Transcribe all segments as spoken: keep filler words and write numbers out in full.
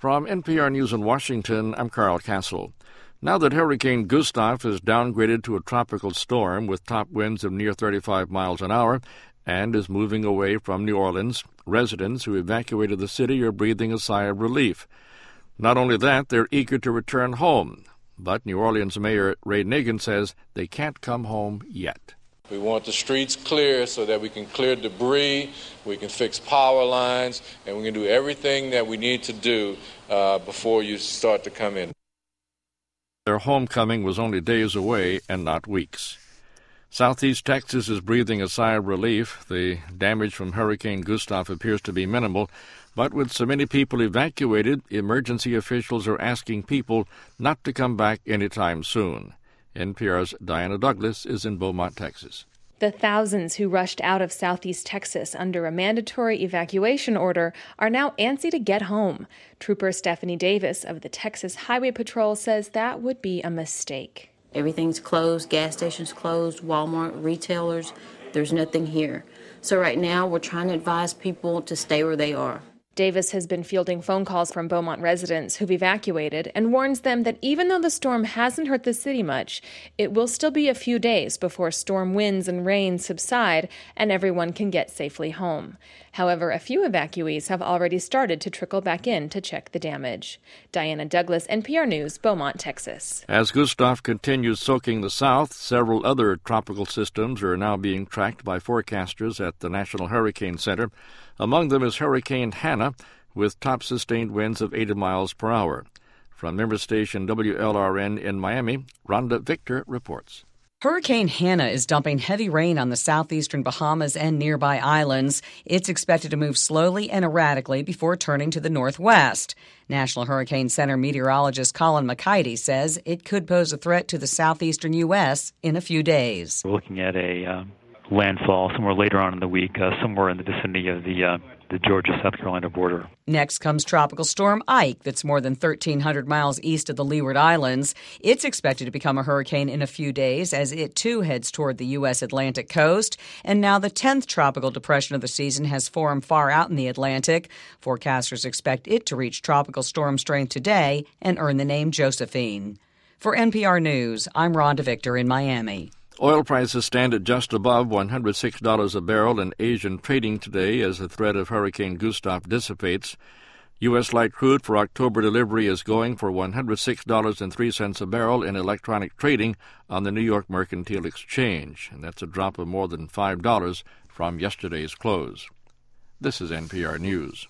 From N P R News in Washington, I'm Carl Castle. Now that Hurricane Gustav is downgraded to a tropical storm with top winds of near thirty-five miles an hour and is moving away from New Orleans, residents who evacuated the city are breathing a sigh of relief. Not only that, they're eager to return home. But New Orleans Mayor Ray Nagin says they can't come home yet. We want the streets clear so that we can clear debris, we can fix power lines, and we can do everything that we need to do uh, before you start to come in. Their homecoming was only days away and not weeks. Southeast Texas is breathing a sigh of relief. The damage from Hurricane Gustav appears to be minimal, but with so many people evacuated, emergency officials are asking people not to come back anytime soon. N P R's Diana Douglas is in Beaumont, Texas. The thousands who rushed out of southeast Texas under a mandatory evacuation order are now antsy to get home. Trooper Stephanie Davis of the Texas Highway Patrol says that would be a mistake. Everything's closed, gas stations closed, Walmart, retailers, there's nothing here. So right now we're trying to advise people to stay where they are. Davis has been fielding phone calls from Beaumont residents who've evacuated and warns them that even though the storm hasn't hurt the city much, it will still be a few days before storm winds and rain subside and everyone can get safely home. However, a few evacuees have already started to trickle back in to check the damage. Diana Douglas, N P R News, Beaumont, Texas. As Gustav continues soaking the south, several other tropical systems are now being tracked by forecasters at the National Hurricane Center. Among them is Hurricane Hannah, with top sustained winds of eighty miles per hour. From member station W L R N in Miami, Rhonda Victor reports. Hurricane Hannah is dumping heavy rain on the southeastern Bahamas and nearby islands. It's expected to move slowly and erratically before turning to the northwest. National Hurricane Center meteorologist Colin McKighty says it could pose a threat to the southeastern U S in a few days. We're looking at a um, landfall somewhere later on in the week, uh, somewhere in the vicinity of the uh, the Georgia-South Carolina border. Next comes Tropical Storm Ike, that's more than thirteen hundred miles east of the Leeward Islands. It's expected to become a hurricane in a few days as it, too, heads toward the U S Atlantic coast. And now the tenth tropical depression of the season has formed far out in the Atlantic. Forecasters expect it to reach tropical storm strength today and earn the name Josephine. For N P R News, I'm Rhonda Victor in Miami. Oil prices stand at just above one hundred six dollars a barrel in Asian trading today as the threat of Hurricane Gustav dissipates. U S light crude for October delivery is going for one hundred six dollars and three cents a barrel in electronic trading on the New York Mercantile Exchange, and that's a drop of more than five dollars from yesterday's close. This is N P R News.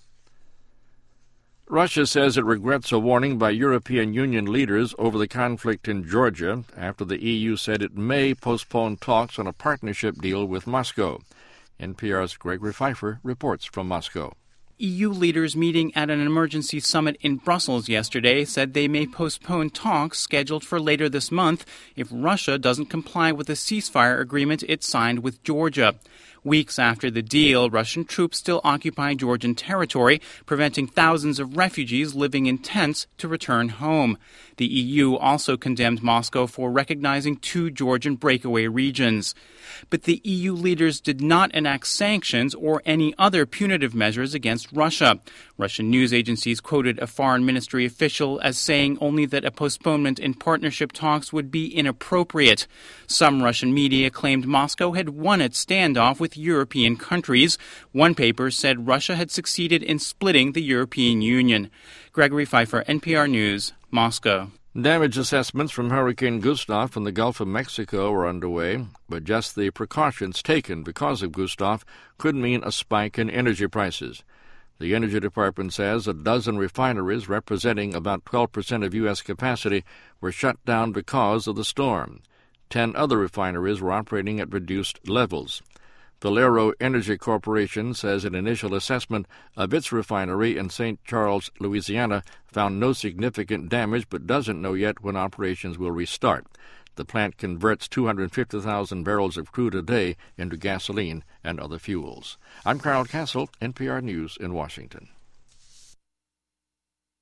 Russia says it regrets a warning by European Union leaders over the conflict in Georgia after the E U said it may postpone talks on a partnership deal with Moscow. N P R's Gregory Pfeiffer reports from Moscow. E U leaders meeting at an emergency summit in Brussels yesterday said they may postpone talks scheduled for later this month if Russia doesn't comply with the ceasefire agreement it signed with Georgia. Weeks after the deal, Russian troops still occupy Georgian territory, preventing thousands of refugees living in tents to return home. The E U also condemned Moscow for recognizing two Georgian breakaway regions. But the E U leaders did not enact sanctions or any other punitive measures against Russia. Russian news agencies quoted a foreign ministry official as saying only that a postponement in partnership talks would be inappropriate. Some Russian media claimed Moscow had won its standoff with European countries. One paper said Russia had succeeded in splitting the European Union. Gregory Pfeiffer, N P R News, Moscow. Damage assessments from Hurricane Gustav in the Gulf of Mexico are underway, but just the precautions taken because of Gustav could mean a spike in energy prices. The Energy Department says a dozen refineries representing about twelve percent of U S capacity were shut down because of the storm. Ten other refineries were operating at reduced levels. Valero Energy Corporation says an initial assessment of its refinery in Saint Charles, Louisiana, found no significant damage but doesn't know yet when operations will restart. The plant converts two hundred fifty thousand barrels of crude a day into gasoline and other fuels. I'm Carl Castle, N P R News in Washington.